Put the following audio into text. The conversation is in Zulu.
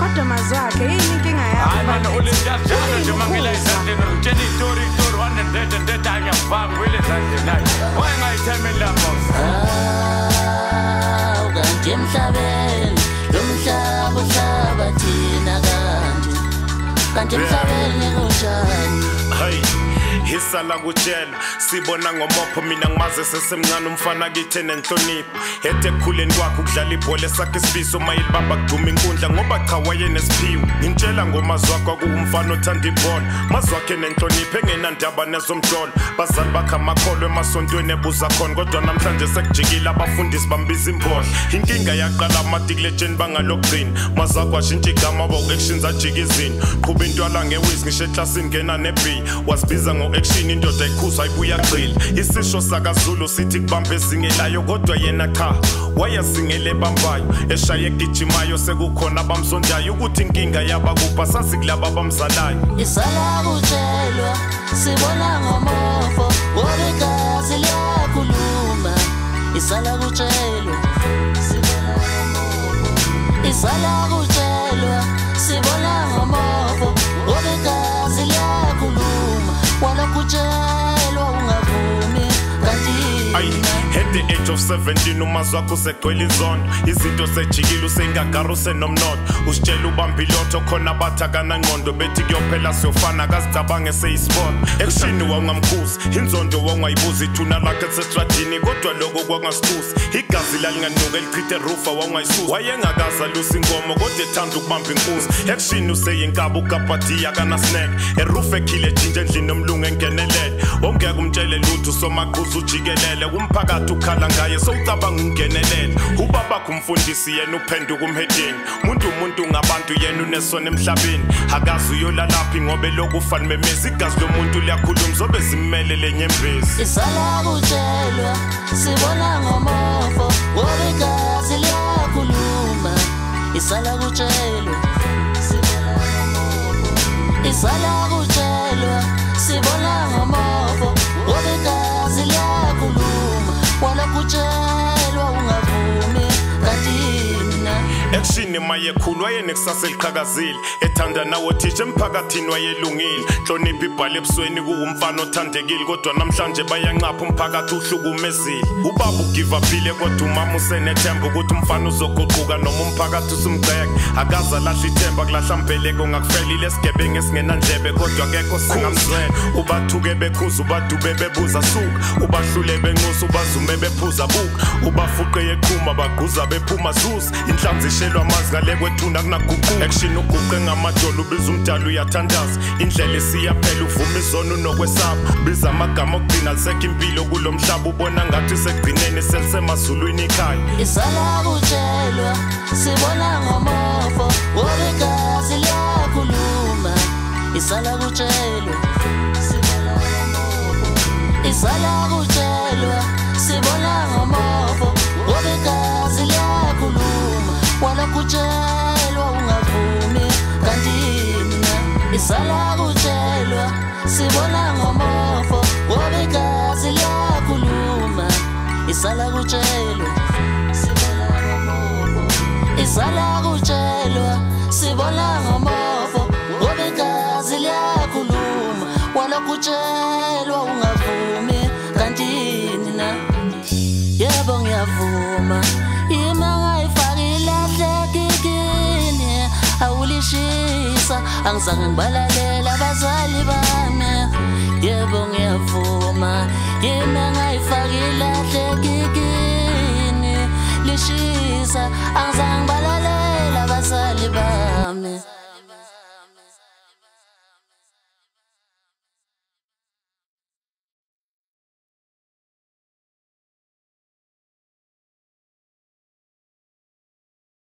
kodwa mazwakhe yini inkinga yakho? Hayi manje ulenjalo nje mangila izandleni ngitshela istory and ayafanga wele izandleni hayi. Wayengayithemeli lapho. Kanti emhlabeni lo mhlaba uhlaba thina kanti emhlabeni kunjani? Hey hisala kutshela sibona ngomopho mina ngimaze sesemncane umfana kithe nenhlonipho hethe khuleni kwakhe ukudlala ibhola esakhe isifiso mayilibamba kuduma inkundla ngoba cha wayenesiphiwo ngintshela ngomazwakhe akuwumfana othanda ibhola mazwakhe nenhlonipho engenandaba nezomdlolo bazali bakhe amakholwe emasontweni ebuza khona kodwa namhlanje sekujikile abafundisi bambiza imbola inkinga yaqala amadikiletsheni bangalokugcina mazwakhe washintsha igama abo-actions ajikizini qhuba intwala ngewisi ngisho eklasini ngena ne-B wasibiza ngo-action indoda ayikhuza ayibuya gxile isisho sakaZulu sithi kubamba ezingelayo kodwa yena cha wayasingele bambayo eshaya egijimayo sekukhona abamsondayo ukuthi inkinga yabakupha sazi kulaba abamzalayo isala kutshelwa sibona ngomofo ngobegazi liyakhuluma isala kutshelwa sibona ngomofo isala kutshelwa sibona ngomofo ngobegazi liyakhuluma walokutshelwa ungavumi kanti at the age of 17 umazwakhe usegcwele izondo izinto sejikile usengagara usenomnotho usitshela ubambilotho khona bathakana ngqondo bethi kuyophela siyofana kazicabange seyisiport ekushini wangamkhuzi inzondo wangayibuza ithuna lakhe sestradini kodwa lokho kwangasithusi igazi lalinganuka elichithe rufa wangayisusa wayengakaza lusa inkomo kodwa ethanda ukubamba inkuzi ekushini useyinkaba ukapatiya kana snack erufa ekhile jinje endlini nomlungu engenelele ongeke umtshele lutho somaqhuzu ujikelele umphakathi ukhala ngaye sowucabanga ungenelele ubabakho umfundisi yena uphenduka umhedeni umuntu ngabantu yena unesona emhlabeni akazi uyolalaphi ngobe lokufa nimemeza igazi lomuntu liyakhuluma zobe zimmele lenyembezi isala kutshelwa sibona ngomofo ngobe igazi liyakhuluma isala kutshelwa sibona ngomofo isala kutshelwa sibona ngomofo ngobe igazi liyakhuluma walokutshelwa ungavumi kantina ekushini mayekhulu wayenekusasa eliqhakazile ethanda nawo thisha emphakathini wayelungile hlonipha ibhala ebusweni kuwumfana othandekile kodwa namhlanje bayanqapha umphakathi uhlukumezile ubaba ugive uphile kodwa umama usenethemba ukuthi umfana uzoguquka noma umphakathi usumgceke akaza lahla ithemba kulahla mbeleko ngakufelile esigebengu esingenandlebe kodwa akekho singamzwela ubathuke bekhuza ubadube bebuza suka ubahlule benxusa ubazume bephuza buka ubafuqe yeqhuma bagquza bephuma zuza inhlanzi ishelwa amazi ngale kwethuna kunaguquka action uguqe ngamadolo ubiza umdala uyathandaza indlela esiyaphela uvuma izono nokwesaba biza amagama okugcina lisekho impilo kulomhlaba ubona ngathi sekugcineni selisemazulwini ekhaya isala kutshelwa sibona ngomofo ngobe igazi liyakhuluma isala kutshelwa sibona ngomofo isala kutshelwa sibona ngomofo ngobe igazi liyakhuluma walokutshelwa ungavumi kantina isala kutshelwa sibona ngomofo ngobe igazi liyakhuluma isala kutshelwa sibona ngomofo isala kutshelwa sibona ngomofo ngobe igazi liyakhuluma walokutshelwa ungavumi kantina yebo ngiyavuma awulishisa angizange ngibalalela abazali bami yebo ngiyavuma yena ngayifakile hlekikini lishisa angizange